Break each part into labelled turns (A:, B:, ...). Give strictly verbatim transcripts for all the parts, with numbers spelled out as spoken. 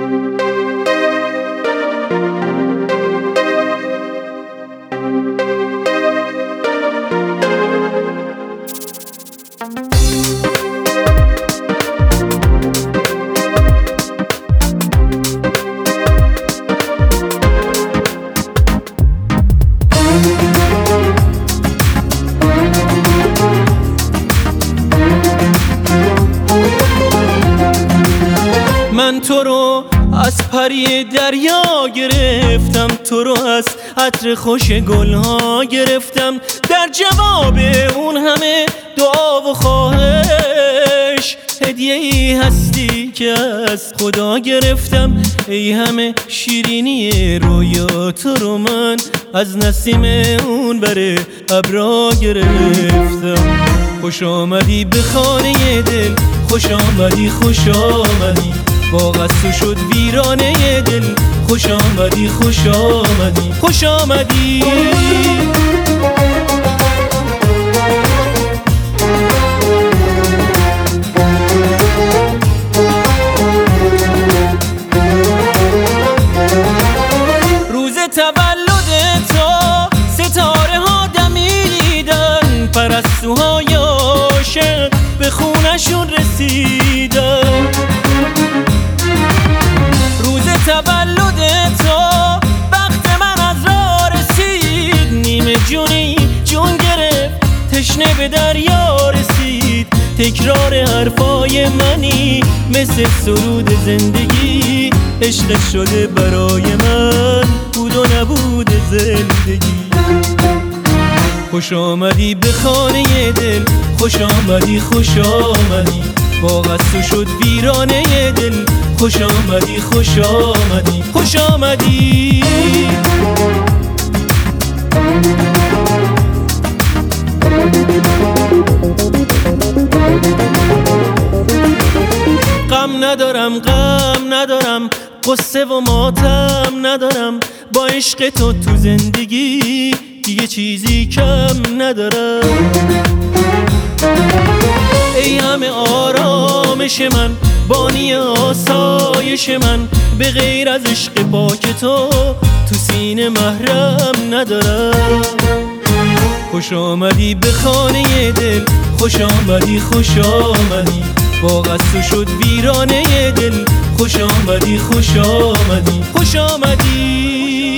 A: من تو رو از پری دریا گرفتم، تو رو از عطر خوش گلها گرفتم، در جواب اون همه دعا و خواهش هدیه ای هستی که از خدا گرفتم. ای همه شیرینی رویا تو رو من از نسیم اون بر ابرا گرفتم. خوش آمدی به خانه دل، خوش آمدی خوش آمدی، باغ تو شد ویرانه دل، خوش آمدی خوش آمدی خوش آمدی. روز تولد تو ستاره ها دمیدن، پرستوهای عاشق به خونشون رسیدن. روز تولد تو وقت من از راه رسید، نیمه جونی جون گرفت تشنه به دریا رسید. تکرار حرفای منی مثل سرود زندگی، عشق شده برای من بود و نبود زندگی. خوش آمدی به خانه دل، خوش آمدی خوش آمدی، باغ تو شد ویرانه دل، خوش آمدی خوش آمدی خوش آمدی. غم ندارم غم ندارم، قصه و ماتم ندارم، با عشق تو تو زندگی دیگه چیزی کم ندارم. ای همه آرامش من، بانی آسایش من، به غیر از عشق پاک تو تو سینه محرم ندارم. خوش آمدی به خانه دل، خوش آمدی خوش آمدی، باغ تو شد ویرانه دل، خوش آمدی خوش آمدی خوش آمدی.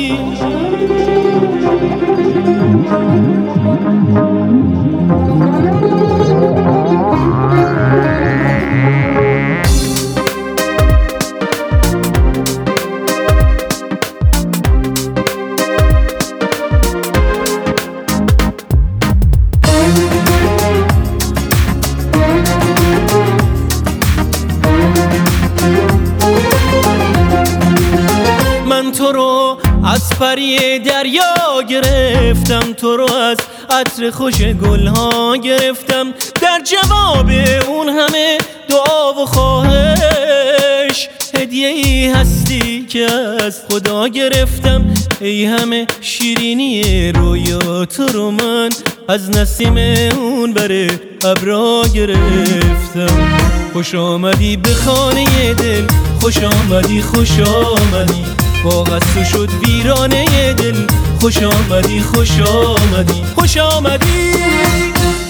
A: من تو رو از پری دریا گرفتم، تو رو از عطر خوش گلها گرفتم، در جواب اون همه دعا و خواهش هدیه ای هستی که از خدا گرفتم. ای همه شیرینی رویا تو رو من از نسیم اون بر ابرا گرفتم. خوش آمدی به خانه دل، خوش آمدی خوش آمدی، باغ تو شد ویرانه دل، خوش آمدی خوش آمدی خوش آمدی.